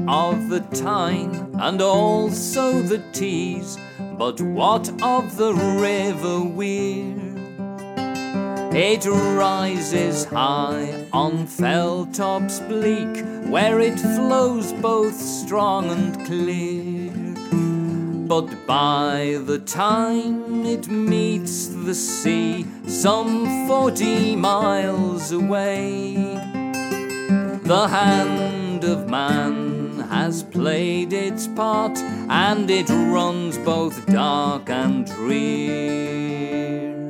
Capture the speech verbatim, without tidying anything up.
of the Tyne and also the Tees, but what of the River Wear? It rises high on fell tops bleak, where it flows both strong and clear. But by the time it meets the sea, some forty miles away, the hand of man has played its part, and it runs both dark and drear.